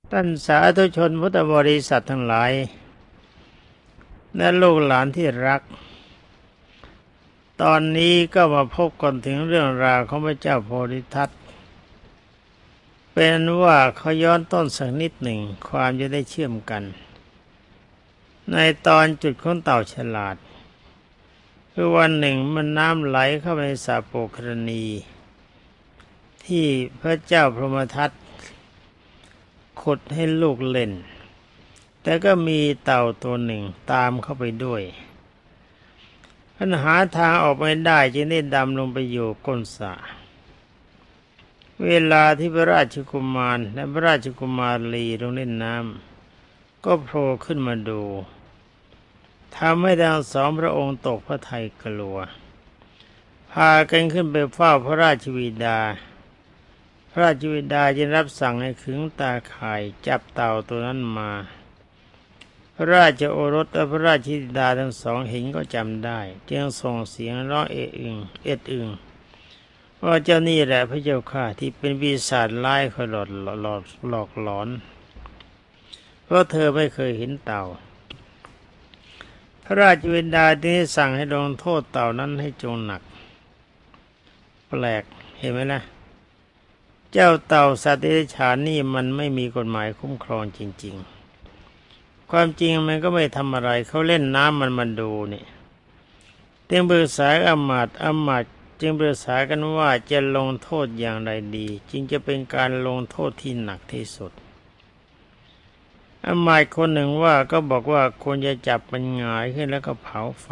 ท่านสาธุชนพุทธบริษัททั้งหลายและลูกหลานที่รักตอนนี้ก็มาพบกันถึงเรื่องราวของพระเจ้าโพธิทัตเป็นว่าเขาย้อนต้นสักนิดหนึ่งความจะได้เชื่อมกันในตอนจุดของเต่าฉลาดคือวันหนึ่งมันน้ำไหลเข้าไปในสระโปกรณีที่พระเจ้าพรหมทัตขุดให้ลูกเล่นแต่ก็มีเต่าตัวหนึ่งตามเข้าไปด้วยปัญหาทางออกไม่ได้จึงได้ดำลงไปอยู่ก้นสระเวลาที่พระราชกุมารและพระราชกุมารีลงเล่นน้ำก็โผล่ขึ้นมาดูทำให้ทั้งสองพระองค์ตกพระทัยกลัวพากันขึ้นไปเฝ้าพระราชบิดาพระราชบิดาจึงรับสั่งให้ขึงตาข่ายจับเต่าตัวนั้นมาพระราชโอรสและพระราชธิดาทั้งสองเห็นก็จำได้จึงส่งเสียงร้องเอะอึงว่าเจ้านี่แหละพระเจ้าข้าที่เป็นปีศาจร้ายคอยหลอกหลอนเพราะเธอไม่เคยเห็นเต่าพระราชบิดาได้สั่งให้ลงโทษเต่านั้นให้จงหนักแปลกเห็นไหมล่ะเจ้าเต่าสัตว์เดรัจฉานนี่มันไม่มีกฎหมายคุ้มครองจริงๆความจริงมันก็ไม่ทำอะไรเขาเล่นน้ำมันดูนี่จึงปรึกษาอำมาตย์จึงปรึกษากันว่าจะลงโทษอย่างไรดีจึงจะเป็นการลงโทษที่หนักที่สุดอำมาตย์คนหนึ่งว่าก็บอกว่าควรจะจับมันหงายขึ้นแล้วก็เผาไฟ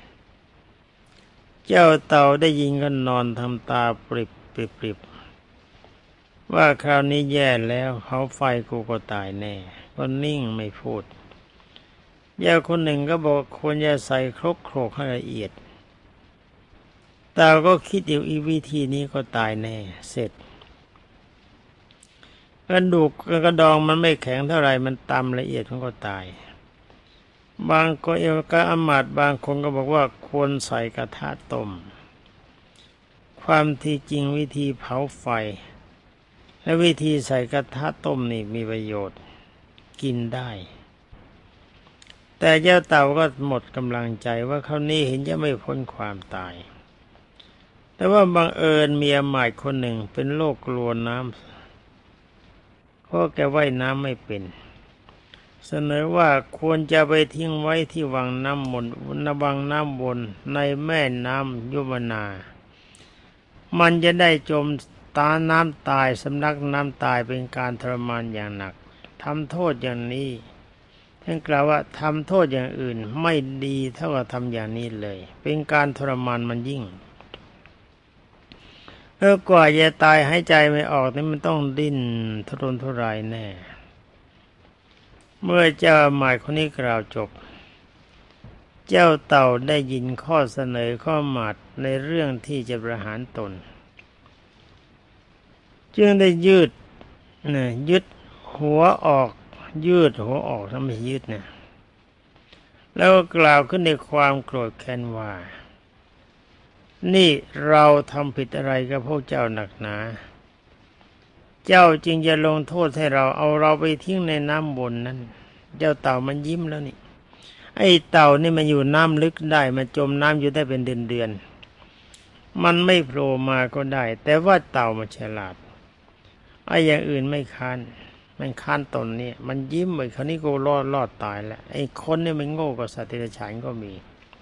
เจ้าเต่าได้ยินก็นอนทำตาปริบว่าคราวนี้แย่แล้วเผาไฟกูก็ตายแน่ก็นิ่งไม่พูดยาคนหนึ่งก็บอกควรจะใส่ครกโขลกให้ละเอียดเต่าก็คิดอยู่อีวิธีนี้ก็ตายแน่เสร็จกระดูกกระดองมันไม่แข็งเท่าไรมันตำละเอียดมันก็ตายบางก็อมาตย์บางคนก็บอกว่าควรใส่กระทะต้มความที่จริงวิธีเผาไฟและวิธีใส่กระทะต้มนี่มีประโยชน์กินได้แต่เจ้าเต่าก็หมดกำลังใจว่าคราวนี้เห็นจะไม่พ้นความตายแต่ว่าบังเอิญมีอมาตย์คนหนึ่งเป็นโรคกลัวน้ำเพราะแกว่ายน้ำไม่เป็นเสนอว่าควรจะไปทิ้งไว้ที่วังน้ำวนในแม่น้ำยุมนามันจะได้จมน้ำตายสำลักน้ำตายเป็นการทรมานอย่างหนักทำโทษอย่างนี้ท่านกล่าวว่าทำโทษอย่างอื่นไม่ดีเท่ากับทำอย่างนี้เลยเป็นการทรมานมันยิ่งกว่าจะตายหายใจไม่ออกนี่มันต้องดิ้นทุรนทุรายแน่เมื่อเจ้าหมายคนนี้กล่าวจบเจ้าเต่าได้ยินข้อเสนอข้อหมาดในเรื่องที่จะประหารตนจึงได้ยึดหัวออกถ้าไม่ยืดเนี่ยแล้วก็กล่าวขึ้นในความโกรธแค้นว่านี่เราทำผิดอะไรกับพวกเจ้าหนักหนาเจ้าจึงจะลงโทษให้เราเอาเราไปทิ้งในน้ำวนนั้นเจ้าเต่ามันยิ้มแล้วนี่ไอ้เต่านี่มันอยู่น้ำลึกได้มันจมน้ำอยู่ได้เป็นเดือนมันไม่โผล่มาก็ได้แต่ว่าเต่ามันฉลาดไอ้อย่างอื่นไม่ค้านมันค้านตนนี่มันยิ้มไปคราวนี้กูรอดตายแล้วไอ้คนนี่มันโง่กว่าสัตว์เดรัจฉานก็มี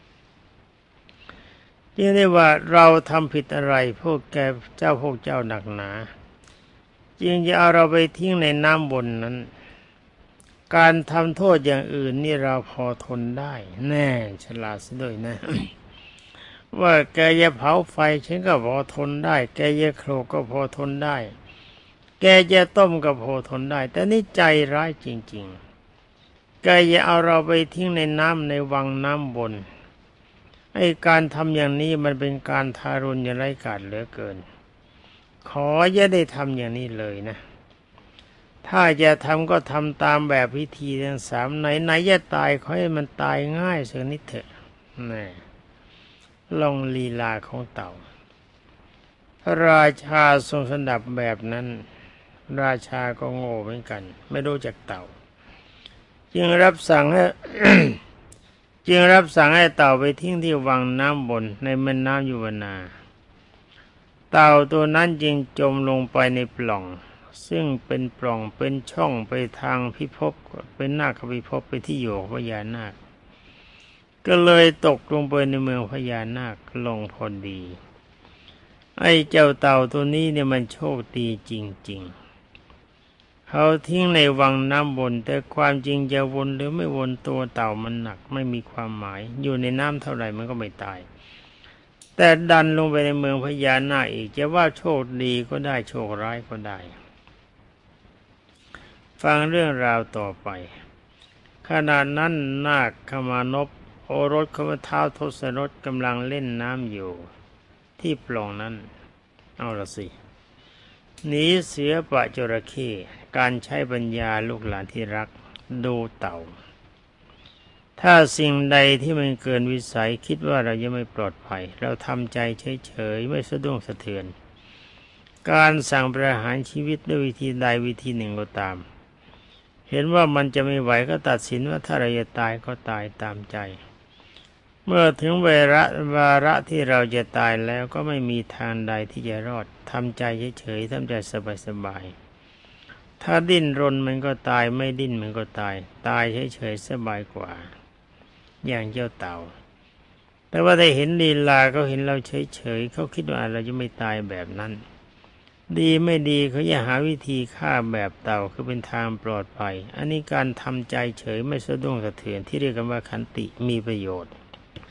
จึงได้ว่าเราทำผิดอะไรพวกเจ้าหนักหนาจึงจะเอาเราไปทิ้งในน้ำวนนั้นการทำโทษอย่างอื่นนี่เราพอทนได้แน่ฉลาดซะด้วยนะ ว่าแกจะเผาไฟฉันก็พอทนได้แกจะโขลกก็พอทนได้แกจะต้มก็พอทนได้แต่นี่ใจร้ายจริงๆแกจะเอาเราไปทิ้งในน้ำในวังน้ำวนไอ้การทำอย่างนี้มันเป็นการทารุณอย่างไร้กาจเหลือเกินขออย่าได้ทำอย่างนี้เลยนะถ้าจะทำก็ทำตามแบบพิธีทั้งสามไหนจะตายขอให้มันตายง่ายสักนิดเถอะแน่ลองลีลาของเต่าพระราชาทรงสดับแบบนั้นราชาก็โง่เหมือนกันไม่รู้จักเต่าจึงรับสั่งให้ จึงรับสั่งให้เต่าไปทิ้งที่วังน้ำบนในแม่น้ำยุวนาเต่าตัวนั้นจึงจมลงไปในปล่องซึ่งเป็นปล่องเป็นช่องไปทางพิภพเป็นนาคพิภพไปที่อยู่ของพญานาคก็เลยตกลงไปในเมืองพญานาคลงพอดีไอ้เจ้าเต่าตัวนี้เนี่ยมันโชคดีจริงๆเขาทิ้งในวังน้ำวนแต่ความจริงจะวนหรือไม่วนตัวเต่ามันหนักไม่มีความหมายอยู่ในน้ำเท่าไหร่มันก็ไม่ตายแต่ดันลงไปในเมืองพญานาคอีกจะว่าโชคดีก็ได้โชคร้ายก็ได้ฟังเรื่องราวต่อไปขณะนั้นนาคขมานพโอรสของท้าวทศรถกำลังเล่นน้ำอยู่ที่ปล่องนั้นเอาละสิหนีเสือปะจระเข้การใช้ปัญญาลูกหลานที่รักดูเต่าถ้าสิ่งใดที่มันเกินวิสัยคิดว่าเรายังไม่ปลอดภัยเราทำใจเฉยๆไม่สะดุ้งสะเทือนการสั่งประหารชีวิตด้วยวิธีใดวิธีหนึ่งก็ตามเห็นว่ามันจะไม่ไหวก็ตัดสินว่าถ้าเราจะตายก็ตายตามใจเมื่อถึงวาระที่เราจะตายแล้วก็ไม่มีทางใดที่จะรอดทำใจเฉยๆทำใจสบายๆถ้าดิ้นรนมันก็ตายไม่ดิ้นมันก็ตายตายเฉยๆสบายกว่าอย่างเจ้าเต่าแต่ว่าได้เห็นลีลาเขาเห็นเราเฉยๆเขาคิดว่าเราจะไม่ตายแบบนั้นดีไม่ดีเขาจะหาวิธีฆ่าแบบเต่าคือเป็นทางปลอดภัยอันนี้การทำใจเฉยไม่สะดุ้งสะเทือนที่เรียกกันว่าขันติมีประโยชน์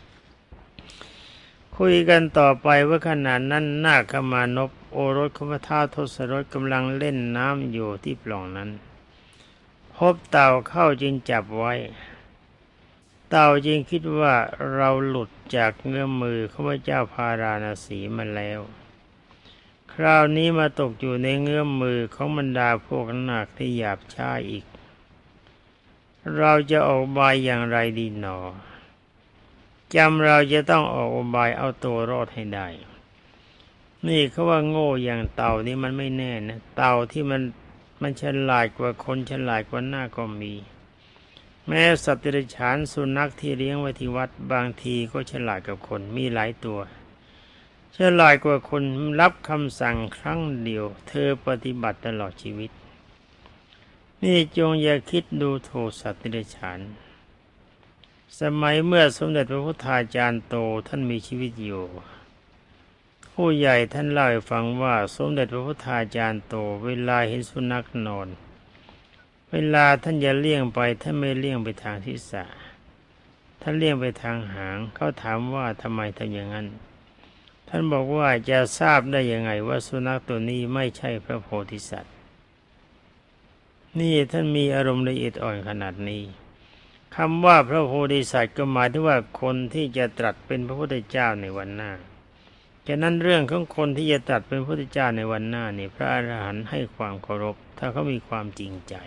คุยกันต่อไปว่าขณะนั้นนาคขมานพโอรสของพระท้าวทศรถกำลังเล่นน้ำอยู่ที่ปล่องนั้นพบเต่าเข้าจึงจับไว้เต่าจึงคิดว่าเราหลุดจากเงื้อมมือของพระเจ้าพาราณสีมาแล้วคราวนี้มาตกอยู่ในเงื้อมมือของบรรดาพวกนาคที่หยาบช้าอีกเราจะออกบายอย่างไรดีหนอจำเราจะต้องออกอุบายเอาตัวรอดให้ได้นี่เขาว่าโง่อย่างเต่านี่มันไม่แน่นะเต่าที่มันฉลาดกว่าคนฉลาดกว่าหน้าก็มีแม้สัตว์เดรัจฉานสุนัขที่เลี้ยงไว้ที่วัดบางทีก็ฉลาดกับคนมีหลายตัวฉลาดกว่าคนรับคำสั่งครั้งเดียวเธอปฏิบัติตลอดชีวิตนี่จงอย่าคิดดูถูกสัตว์เดรัจฉานสมัยเมื่อสมเด็จพระพุทธาจารย์โตท่านมีชีวิตอยู่ผู้ใหญ่ท่านเล่าให้ฟังว่าสมเด็จพระพุทธาจารย์โตเวลาเห็นสุนัขนอนเวลาท่านจะเลี่ยงไปท่านไม่เลี่ยงไปทางศีรษะท่านเลี่ยงไปทางหางเขาถามว่าทำไมทำอย่างนั้นท่านบอกว่าจะทราบได้ยังไงว่าสุนัขตัวนี้ไม่ใช่พระโพธิสัตว์นี่ท่านมีอารมณ์ละเอียดอ่อนขนาดนี้คำว่าพระโพธิสัตว์ก็หมายถึงว่าคนที่จะตรัสเป็นพระพุทธเจ้าในวันหน้าฉะนั้นเรื่องของคนที่จะตรัสเป็นพระพุทธเจ้าในวันหน้านี่พระอรหันต์ให้ความเคารพถ้าเขามีความจริงใจ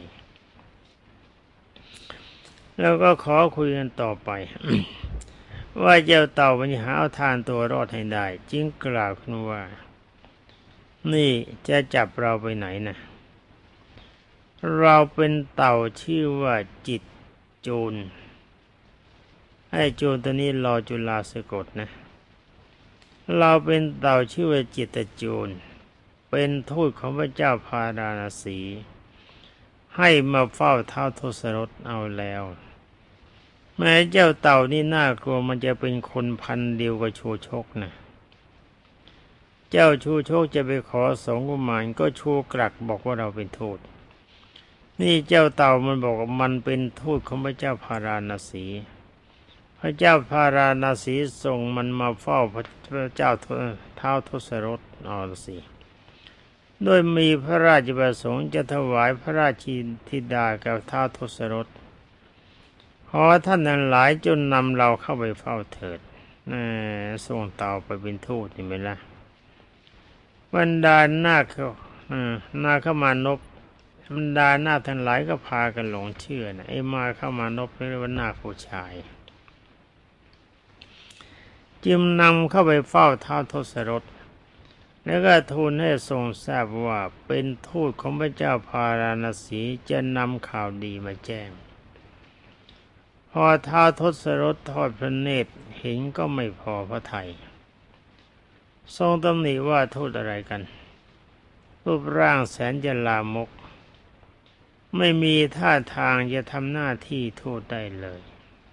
แล้วก็ขอคุยกันต่อไป ว่าเจ้าเต่ามันหาเอาทางตัวรอดให้ได้จึงกล่าวขึ้นว่านี่จะจับเราไปไหนนะเราเป็นเต่าชื่อว่าจิตจูนไอ้จูนตัวนี้รอจุฬาสะกดนะเราเป็นเต่าชื่อว่าจิตจูนเป็นทูตของพระเจ้าพาราณสีให้มาเฝ้าท้าวทศรถเอาแล้วแม้เจ้าเต่านี่น่ากลัวมันจะเป็นคนพันเดียวกับชูชกนะเจ้าชูชกจะไปขอสงฆ์กุมารก็ชูกรักบอกว่าเราเป็นทูตนี่เจ้าเต่ามันบอกว่ามันเป็นทูตของพระเจ้าพาราณสีพระเจ้าพาราณสีส่งมันมาเฝ้าพระเจ้าท้าวทศรถเอาสิโดยมีพระราชประสงค์จะถวายพระราชธิดากับท้าวทศรถขอท่านทั้งหลายจนนำเราเข้าไปเฝ้าเถิดส่งเต่าไปเป็นทูตนี่ไหมล่ะบรรดานาคขมานพบรรดานาคทั้งหลายก็พากันหลงเชื่อนะไอ้มาเข้ามานพเรียกว่านาคผู้ชายจึงนำเข้าไปเฝ้าท้าวทศรถแล้วก็ทูลให้ทรงทราบว่าเป็นทูตของพระเจ้าพาราณสีจะนำข่าวดีมาแจ้งพอท้าวทศรถทอดพระเนตรเห็นก็ไม่พอพระทัยทรงตำหนิว่าทูตอะไรกันรูปร่างแสนจะลามกไม่มีท่าทางจะทำหน้าที่ทูตได้เลย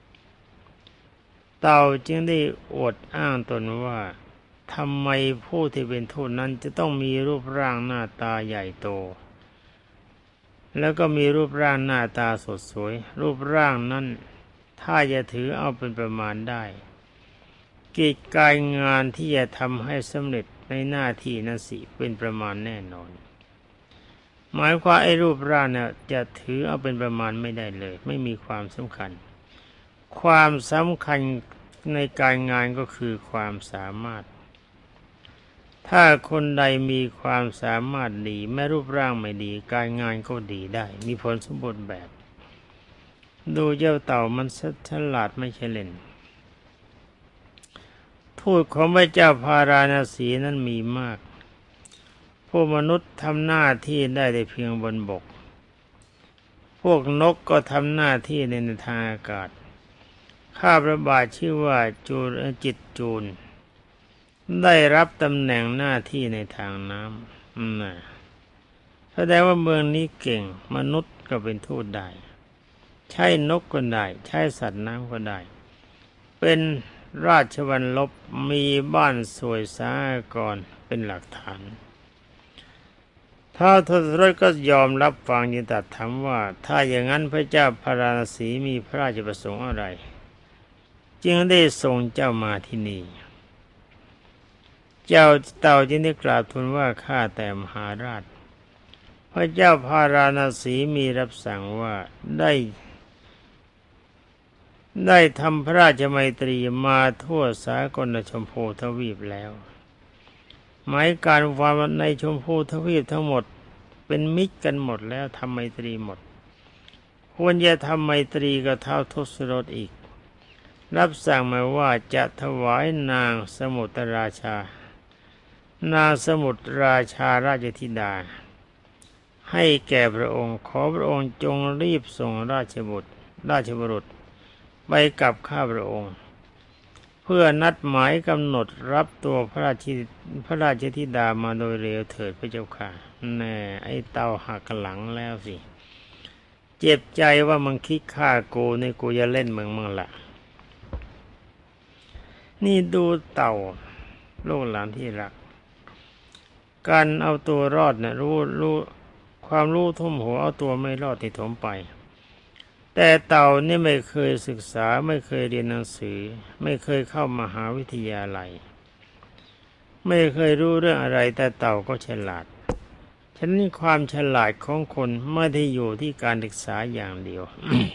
เต่าจึงได้อวดอ้างตนว่าทำไมผู้ที่เป็นทูตนั้นจะต้องมีรูปร่างหน้าตาใหญ่โตแล้วก็มีรูปร่างหน้าตาสดสวยรูปร่างนั้นถ้าจะถือเอาเป็นประมาณได้กิจการงานที่จะทำให้สำเร็จในหน้าที่นั้นสิเป็นประมาณแน่นอนหมายความไอ้รูปร่างเนี่ยจะถือเอาเป็นประมาณไม่ได้เลยไม่มีความสำคัญความสำคัญในการงานก็คือความสามารถถ้าคนใดมีความสามารถดีแม้รูปร่างไม่ดีการงานก็ดีได้มีผลสมบูรณ์แบบดูเจ้าเต่ามันฉลาดไม่ใช่เล่นทูตของพระเจ้าพาราณสีนั้นมีมากพวกมนุษย์ทำหน้าที่ได้แต่เพียงบนบกพวกนกก็ทำหน้าที่ในทางอากาศข้าพระบาทชื่อว่าจิตจูลได้รับตำแหน่งหน้าที่ในทางน้ำแสดงว่าเมืองนี้เก่งมนุษย์ก็เป็นทูตได้ใช้นกก็ได้ใช้สัตว์น้ำก็ได้เป็นราชวัลลบมีบ้านสวยสะอาดก่อนเป็นหลักฐานท้าวทศรถก็ยอมรับฟังจึงตรัสถามว่าถ้าอย่างนั้นพระเจ้าพาราณสีมีพระราชประสงค์อะไรจึงได้ส่งเจ้ามาที่นี่เจ้าเต่าจึงได้กราบทูลว่าข้าแต่มหาราชพระเจ้าพาราณสีมีรับสั่งว่าได้ทำพระราชมัยตรีมาทั่วสากลชมพูทวีปแล้วหมายการว่าในชมพูทวีปทั้งหมดเป็นมิตรกันหมดแล้วทำไมตรีหมดควรจะทำไมตรีกับท้าวทศรถอีกรับสั่งมาว่าจะถวายนางสมุทรราชานางสมุทรราชาราชธิดาให้แก่พระองค์ขอพระองค์จงรีบส่งราชบุตรไปกับข้าพระองค์เพื่อนัดหมายกำหนดรับตัวพระราชธิดามาโดยเร็วเถิดพระเจ้าค่ะแน่ไอ้เต่าหักหลังแล้วสิเจ็บใจว่ามึงคิดฆ่ากูนี่กูจะเล่นมึงละนี่ดูเต่าลูกหลานที่รักการเอาตัวรอดนะรู้ความรู้ทุ่มหัวเอาตัวไม่รอดที่ถมไปแต่เต่านี่ไม่เคยศึกษาไม่เคยเรียนหนังสือไม่เคยเข้ามหาวิทยาลัยไม่เคยรู้เรื่องอะไรแต่เต่าก็ฉลาดฉะนั้นความฉลาดของคนไม่ได้อยู่ที่การศึกษาอย่างเดียว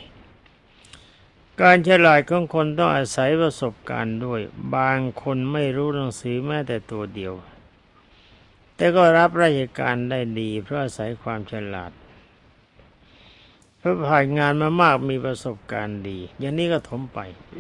การฉลาดของคนต้องอาศัยประสบการณ์ด้วยบางคนไม่รู้หนังสือแม้แต่ตัวเดียวแต่ก็รับราชการได้ดีเพราะอาศัยความฉลาดเพราะผ่านงานมามากมีประสบการณ์ดีอย่างนี้ก็ถมไป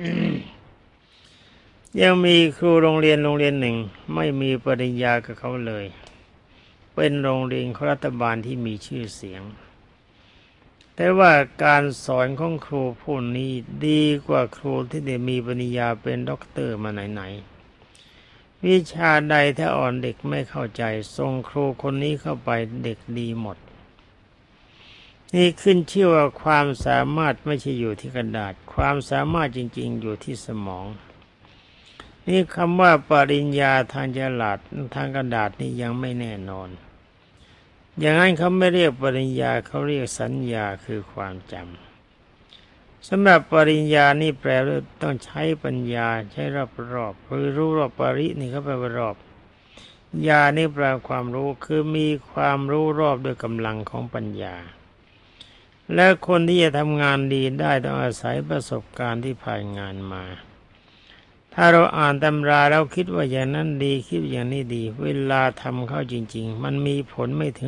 ยังมีครูโรงเรียนหนึ่งไม่มีปริญญากับเขาเลยเป็นโรงเรียนของรัฐบาลที่มีชื่อเสียงแต่ว่าการสอนของครูผู้นี้ดีกว่าครูที่ได้มีปริญญาเป็นด็อกเตอร์มาไหนๆวิชาใดถ้าอ่อนเด็กไม่เข้าใจส่งครูคนนี้เข้าไปเด็กดีหมดนี่ขึ้นชื่อว่าความสามารถไม่ใช่อยู่ที่กระดาษความสามารถจริงๆอยู่ที่สมองนี่คำว่าปริญญาทางฉลาดทางกระดาษนี่ยังไม่แน่นอนอย่างนั้นเขาไม่เรียกปริญญาเขาเรียกสัญญาคือความจำสำหรับปริญญานี่แปลว่าต้องใช้ปัญญาใช้รอบๆคือรู้รอบปรินี่เขาแปลว่ารอบญานี่แปลความรู้คือมีความรู้รอบด้วยกำลังของปัญญาและคนที่จะทำงานดีได้ต้องอาศัยประสบการณ์ที่ผ่านงานมาถ้าเราอ่านตำราแล้วคิดว่าอย่างนั้นดีคิดอย่างนี้ดีเวลาทำเข้าจริงๆมันมีผลไม่ถึง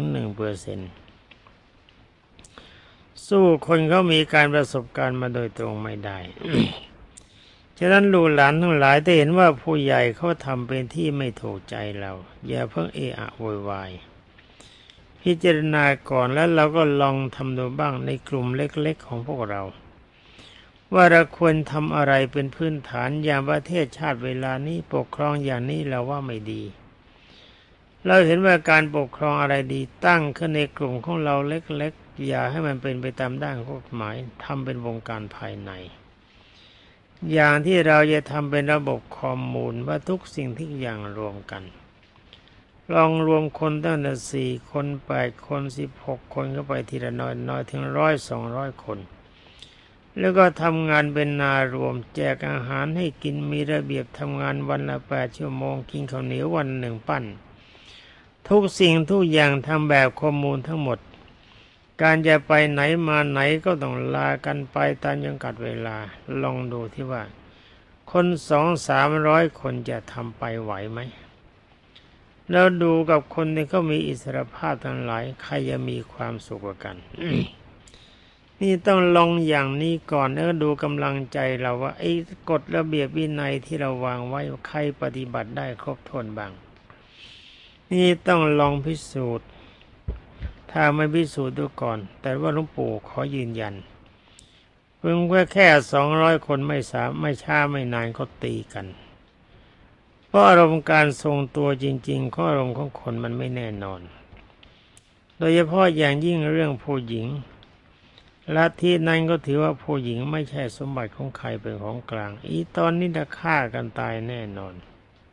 1%สู้คนเขามีการประสบการณ์มาโดยตรงไม่ได้ฉะนั้นลูกหลานทั้งหลายได้เห็นว่าผู้ใหญ่เขาทำเป็นที่ไม่ถูกใจเราอย่าเพิ่งเอะอะโวยวายพิจารณาก่อนแล้วเราก็ลองทำดูบ้างในกลุ่มเล็กๆของพวกเราว่าเราควรทำอะไรเป็นพื้นฐานอย่างประเทศชาติเวลานี้ปกครองอย่างนี้เราว่าไม่ดีเราเห็นว่าการปกครองอะไรดีตั้งขึ้นในกลุ่มของเราเล็กๆอย่าให้มันเป็นไปตามด้านกฎหมายทำเป็นวงการภายในอย่างที่เราจะทำเป็นระบบข้อมูลว่าทุกสิ่งทุกอย่างรวมกันลองรวมคนตั้งแต่4 คน8 คน16 คนเข้าไปทีละน้อยถึง100-200 คนแล้วก็ทำงานเป็นนารวมแจกอาหารให้กินมีระเบียบทำงานวันละ8 ชั่วโมงกินข้าวเหนียววัน1 ปั้นทุกสิ่งทุกอย่างทำแบบข้อมูลทั้งหมดการจะไปไหนมาไหนก็ต้องลากันไปตามจำกัดเวลาลองดูที่ว่าคน200-300 คนจะทำไปไหวไหมแล้วดูกับคนที่เขามีอิสรภาพทั้งหลายใครจะมีความสุขกว่ากัน นี่ต้องลองอย่างนี้ก่อนแล้วดูกำลังใจเราว่าไอ้กฎระเบียบวินัยที่เราวางไว้ใครปฏิบัติได้ครบถ้วนบ้างนี่ต้องลองพิสูจน์ถ้าไม่พิสูจน์ดูก่อนแต่ว่าหลวงปู่ขอยืนยันเพิ่งแค่200 คนไม่ช้าไม่นานก็ตีกันเพราะอารมณ์การทรงตัวจริงๆข้ออารมณ์ของคนมันไม่แน่นอนโดยเฉพาะอย่างยิ่งเรื่องผู้หญิงลัทธินั้นก็ถือว่าผู้หญิงไม่ใช่สมบัติของใครเป็นของกลางอีตอนนี้จะฆ่ากันตายแน่นอน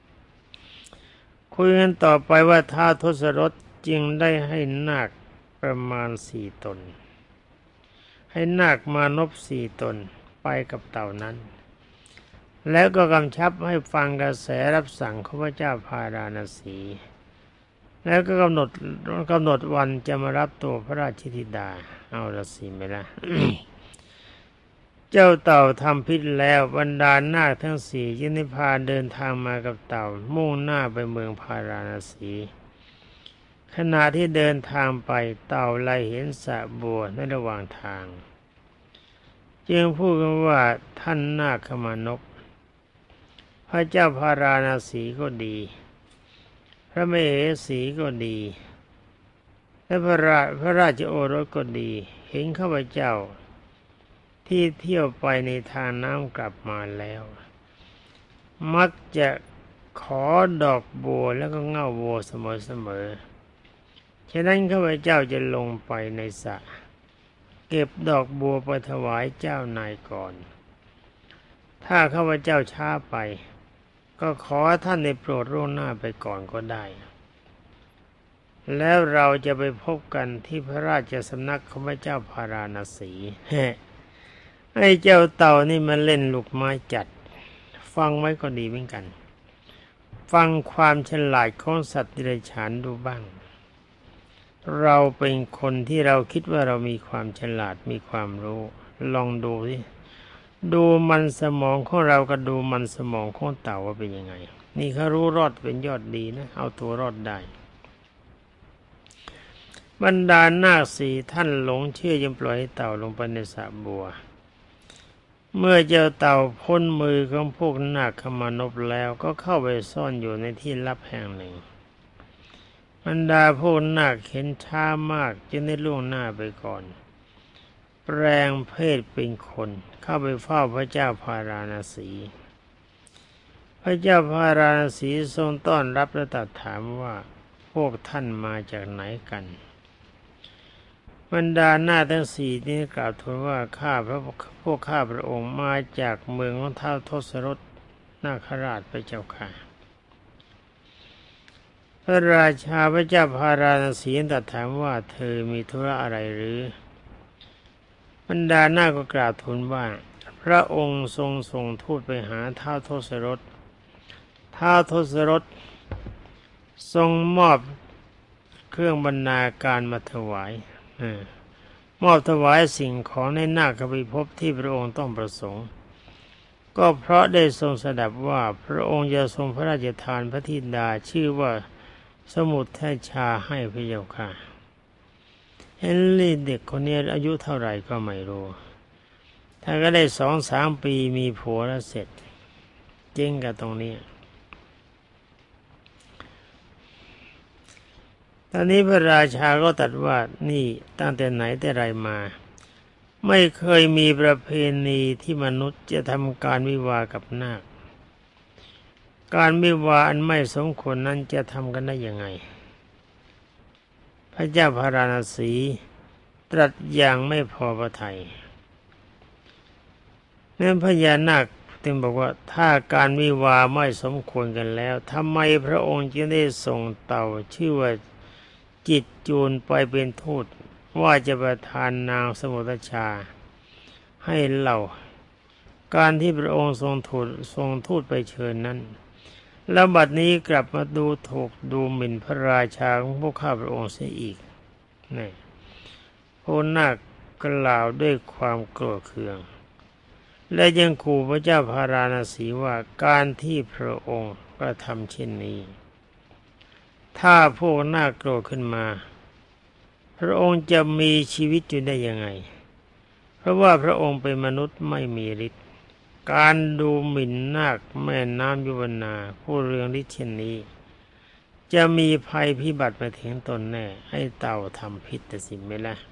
คุยกันต่อไปว่าท้าวทศรถจึงได้ให้นาคประมาณ4 ตนให้นาคมานพ4 ตนไปกับเต่านั้นแล้วก็กำชับให้ฟังกระแสรับสั่งของพระเจ้าพาราณสีแล้วก็กำหนดวันจะมารับตัวพระราชธิดาเอาละสิไหมล่ะ เจ้าเต่าทำพิษแล้วบรรดานาคทั้ง4จึงได้พาเดินทางมากับเต่ามุ่งหน้าไปเมืองพาราณสีขณะที่เดินทางไปเต่าไล่เห็นสระบัวในระหว่างทางจึงพูดกันว่าท่านนาคมานพพระเจ้าพาราณสีก็ดีพระมเหสีก็ดีและพระราชโอรสก็ดีเห็นข้าพเจ้าที่เที่ยวไปในทางน้ำกลับมาแล้วมักจะขอดอกบัวแล้วก็เง่าบัวเสมอฉะนั้นข้าพเจ้าจะลงไปในสระเก็บดอกบัวไปถวายเจ้านายก่อนถ้าข้าพเจ้าช้าไปก็ขอท่านได้โปรดล่วงหน้าไปก่อนก็ได้แล้วเราจะไปพบกันที่พระราชสำนักของพระเจ้าพาราณสีไอ้เจ้าเต่านี่มันเล่นลูกไม้จัดฟังไว้ก็ดีเหมือนกันฟังความฉลาดของสัตว์ดิเรกชันดูบ้างเราเป็นคนที่เราคิดว่าเรามีความฉลาดมีความรู้ลองดูสิดูมันสมองของเราก็ดูมันสมองของเต่าว่าเป็นยังไงนี่เขารู้รอดเป็นยอดดีนะเอาตัวรอดได้บรรดานาค4 ท่านหลงเชื่อจึงปล่อยให้เต่าลงไปในสระบัวเมื่อเจ้าเต่าพ้นมือของพวกนาคมานพแล้วก็เข้าไปซ่อนอยู่ในที่ลับแห่งหนึ่งบรรดาพวกนาคเห็นช้ามากจึงได้ล่วงหน้าไปก่อนแปลงเพศเป็นคนเข้าไปเฝ้าพระเจ้าพาราณสีพระเจ้าพาราณสีทรงต้อนรับและตรัสถามว่าพวกท่านมาจากไหนกันบรรดานาคทั้ง4นี้กล่าวทูลว่าพวกข้าพระองค์มาจากเมืองของท้าวทศรถนาคราชพระเจ้าค่ะพระราชาพระเจ้าพาราณสีตรัสถามว่าเธอมีธุระอะไรหรือบรรดานาคก็กล่าวทูลว่าพระองค์ทรงส่งทูตไปหาท้าวทศรถท้าวทศรถทรงมอบเครื่องบรรณาการมาถวายมอบถวายสิ่งของในนาคภิภพที่พระองค์ต้องประสงค์ก็เพราะได้ทรงสดับว่าพระองค์จะทรงพระราชทานพระธิดาชื่อว่าสมุทรชาให้พระเจ้าค่ะเฮนรี่เด็กคนนี้อายุเท่าไหร่ก็ไม่รู้ถ้าก็ได้2-3 ปีมีผัวแล้วเสร็จเจ๊งกับตรงนี้ตอนนี้พระราชาก็ตรัสว่านี่ตั้งแต่ไหนแต่ไรมาไม่เคยมีประเพณีที่มนุษย์จะทำการวิวาห์กับนาคการวิวาห์อันไม่สมควรนั้นจะทำกันได้ยังไงพระเจ้าพาราณสีตรัสอย่างไม่พอพระทัยนั้นพญานาคจึงบอกว่าถ้าการวิวาห์ไม่สมควรกันแล้วทำไมพระองค์จึงได้ส่งเต่าชื่อว่าจิตจูนไปเป็นทูตว่าจะประทานนางสมุทชาให้เล่าการที่พระองค์ทรงทูตไปเชิญนั้นแล้วบัดนี้กลับมาดูถูกดูหมิ่นพระราชาของพวกข้าพระองค์เสียอีกนี่พระนาคกล่าวด้วยความโกรธเคืองและยังขู่พระเจ้าพาราณสีว่าการที่พระองค์กระทำเช่นนี้ถ้าพวกนาคโกรธขึ้นมาพระองค์จะมีชีวิตอยู่ได้ยังไงเพราะว่าพระองค์เป็นมนุษย์ไม่มีฤทธิ์การดูหมิ่นนาคแม่น้ำยุวนาผู้เรืองฤทธิ์เช่นนี้จะมีภัยพิบัติมาถึงตนแน่ให้เต่าทำพิษแต่สิไม่ละ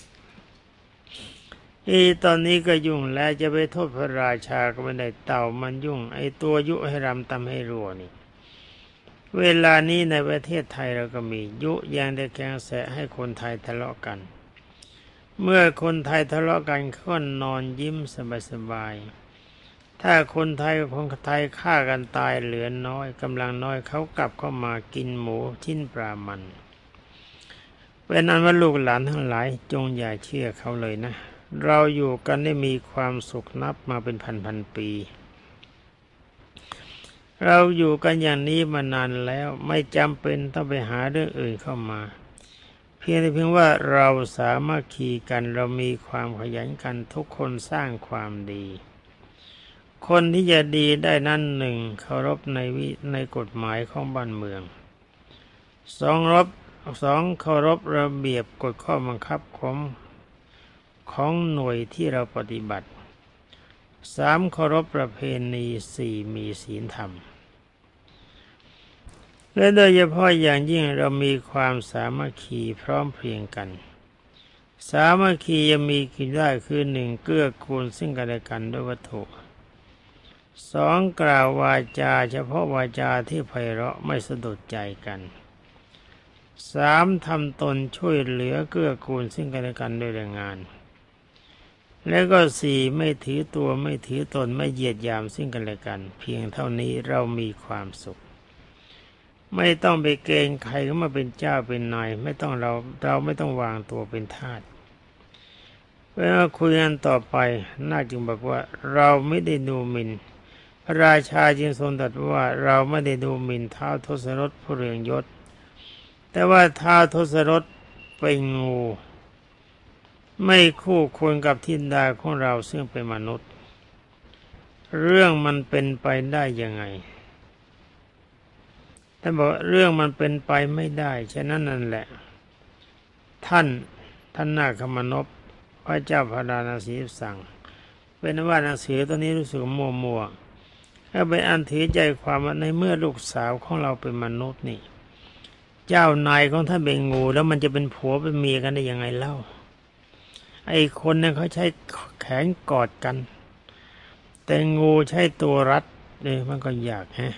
ตอนนี้ก็ยุ่งแล้วจะไปโทษพระราชาก็ไม่ได้เต่ามันยุ่งไอ้ตัวยุให้รำตำให้รัวนี่เวลานี้ในประเทศไทยเราก็มียุแยงได้แกงแสะให้คนไทยทะเลาะกันเมื่อคนไทยทะเลาะกันก็นอนยิ้มสบายๆถ้าคนไทยฆ่ากันตายเหลือน้อยกำลังน้อยเขากลับเข้ามากินหมูชิ้นปลามันเป็นอันว่าลูกหลานทั้งหลายจงอย่าเชื่อเขาเลยนะเราอยู่กันได้มีความสุขนับมาเป็นพันปีเราอยู่กันอย่างนี้มานานแล้วไม่จำเป็นต้องไปหาเรื่องอื่นเข้ามาเพียงว่าเราสามัคคีกันเรามีความขยันกันทุกคนสร้างความดีคนที่จะดีได้นั้นหนึ่งเคารพในกฎหมายของบ้านเมืองสองเคารพระเบียบกฎข้อบังคับของหน่วยที่เราปฏิบัติสามเคารพประเพณีสี่มีศีลธรรมและโดยเฉพาะอย่างยิ่งเรามีความสามัคคีพร้อมเพรียงกันสามัคคีจะมีกินได้คือหนึ่งเกื้อกูลซึ่งกันและกันด้วยวัตถุสองกล่าววาจาเฉพาะวาจาที่ไพเราะไม่สะดุดใจกันสามทำตนช่วยเหลือเกื้อกูลซึ่งกันและกันด้วยแรงงานแล้วก็สี่ไม่ถือตัวไม่ถือตนไม่เหยียดหยามซึ่งกันและกันเพียงเท่านี้เรามีความสุขไม่ต้องไปเกณฑ์ใครเข้ามาเป็นเจ้าเป็นนายไม่ต้องเราไม่ต้องวางตัวเป็นทาสเมื่อคุยกันต่อไปนาคจึงบอกว่าเราไม่ได้ดูหมิ่นพระราชาจึงทรงตรัสว่าเราไม่ได้ดูหมิ่นท้าวทศรถผู้เรืองยศแต่ว่าท้าวทศรถเป็นงูไม่คู่ควรกับทิดาของเราซึ่งเป็นมนุษย์เรื่องมันเป็นไปได้ยังไงท่านบอกเรื่องมันเป็นไปไม่ได้ฉะนั้นนั่นแหละท่านนาคมนพพระเจ้าพาราณสีสั่งเป็นว่าหนังสือตอนนี้รู้สึกมัวๆก็เป็นอันถือใจความว่าในเมื่อลูกสาวของเราเป็นมนุษย์นี่เจ้านายของท่านเป็นงูแล้วมันจะเป็นผัวเป็นเมียกันได้ยังไงเล่าไอ้คนนั้นเขาใช้แขนกอดกันแต่งูใช้ตัวรัดเลยมันก็ยากฮะ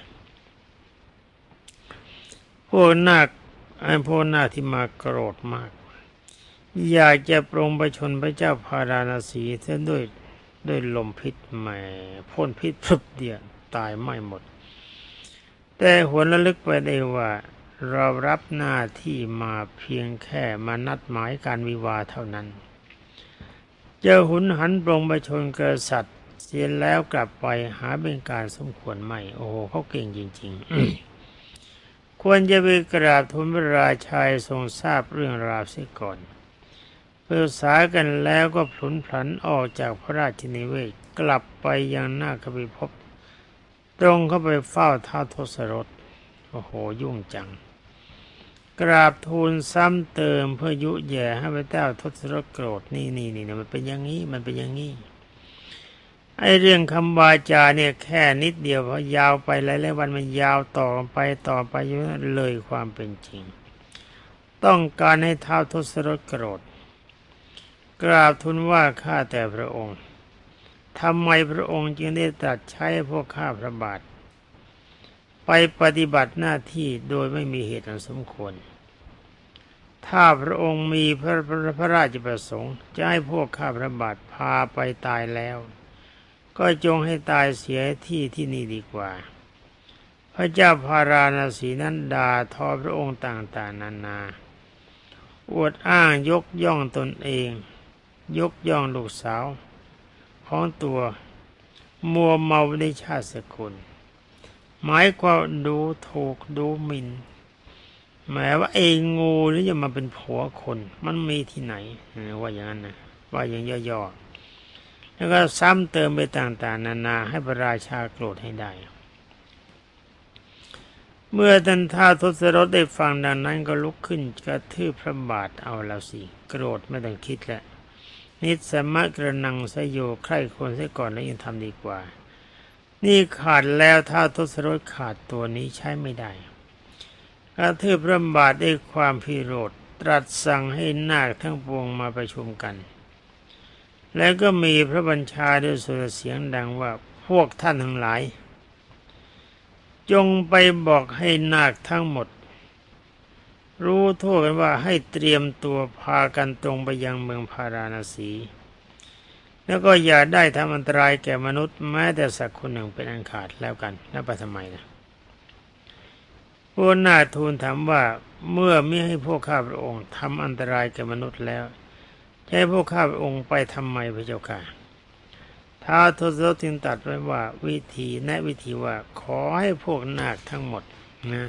พวกนาคที่มาโกรธมากอยากจะปรงประชนพระเจ้าพาราณสีเส้นด้วยลมพิษแหมพ่นพิษพรึบเดียวตายไม่หมดแต่หวนระลึกไปได้ว่าเรารับหน้าที่มาเพียงแค่มานัดหมายการวิวาห์เท่านั้นจะหุนหันปรงประชนกษัตริย์เสียแล้วกลับไปหาเป็นการสมควรไม่โอ้โหเขาเก่งจริงๆ ควรจะไปกราบทูลพระราชาทรงทราบเรื่องราวเสียก่อนปรึกษากันแล้วก็พลุนพลันออกจากพระราชนิเวศกลับไปยังนาคพิภพตรงเข้าไปเฝ้าท้าวทศรถโอ้โหยุ่งจังกราบทูลซ้ำเติมเพื่อยุแย่ให้พระเจ้าทศรถโกรธนี่มันเป็นอย่างนี้ไอ้เรื่องคำวาจาเนี่ยแค่นิดเดียวพอยาวไปหลายๆวันมันยาวต่อไปอยู่นั้นเลยความเป็นจริงต้องการให้ท้าวทศรถโกรธกราบทูลว่าข้าแต่พระองค์ทำไมพระองค์จึงได้ตรัสใช้พวกข้าพระบาทไปปฏิบัติหน้าที่โดยไม่มีเหตุอันสมควรถ้าพระองค์มีพระราชประสงค์จะให้พวกข้าพระบาทพาไปตายแล้วก็จงให้ตายเสียที่นี่ดีกว่าพระเจ้าพาราณสีนั้นด่าทอพระองค์ต่างๆนานาอวดอ้างยกย่องตนเองยกย่องลูกสาวของตัวมัวเมาในชาติสกุลหมายความดูถูกดูหมิ่นหมายว่าเองงูหรือจะมาเป็นผัวคนมันมีที่ไหนว่าอย่างนั้นนะว่าอย่างย่อๆแล้วก็ซ้ำเติมไปต่างๆนานาให้พระราชาโกรธให้ได้เมื่อท่านท้าวทศรถได้ฟังดังนั้นก็ลุกขึ้นกระทืบพระบาทเอาแล้วสิโกรธไม่ต้องคิดแล้วนิสสมะกระนังสยโยใคร่ควรเสียก่อนแล้วยังทำดีกว่านี่ขาดแล้วท้าวทศรถขาดตัวนี้ใช้ไม่ได้กระทืบพระบาทด้วยความพิโรธตรัสสั่งให้นาคทั้งปวงมาประชุมกันแล้วก็มีพระบัญชาด้วยสุรเสียงดังว่าพวกท่านทั้งหลายจงไปบอกให้นาคทั้งหมดรู้ทั่วกันว่าให้เตรียมตัวพากันตรงไปยังเมืองพาราณสีแล้วก็อย่าได้ทำอันตรายแก่มนุษย์แม้แต่สักคนหนึ่งเป็นอันขาดแล้วกันแล้วไปทำไมนะพวกนาคทูลถามว่าเมื่อไม่ให้พวกข้าพระองค์ทำอันตรายแก่มนุษย์แล้วให้พวกข้าพระองค์ไปทำไมพระเจ้าค่ะท้าวทศรถจึงตรัสไว้ว่าวิธีว่าขอให้พวกนาคทั้งหมดนะ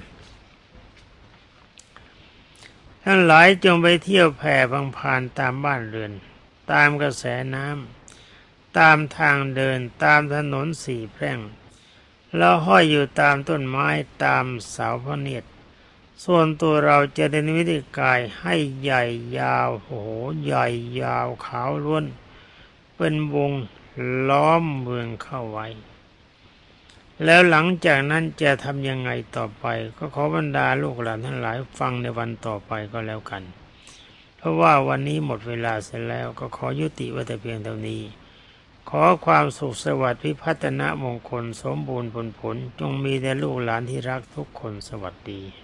ทั้งหลายจงไปเที่ยวแผ่พังพานตามบ้านเรือนตามกระแสน้ำตามทางเดินตามถนนสี่แพร่งแล้วห้อยอยู่ตามต้นไม้ตามเสาพระเนตรส่วนตัวเราจะได้นิมิตกายให้ใหญ่ยาวโหใหญ่ยาวขาวล้วนเป็นวงล้อมเมืองเข้าไว้แล้วหลังจากนั้นจะทำยังไงต่อไปก็ขอบรรดาลูกหลานทั้งหลายฟังในวันต่อไปก็แล้วกันเพราะว่าวันนี้หมดเวลาเสร็จแล้วก็ขอยุติไว้แต่เพียงเท่านี้ขอความสุขสวัสดิ์พิพัฒนมงคลสมบูรณ์ผลจงมีแด่ลูกหลานที่รักทุกคนสวัสดี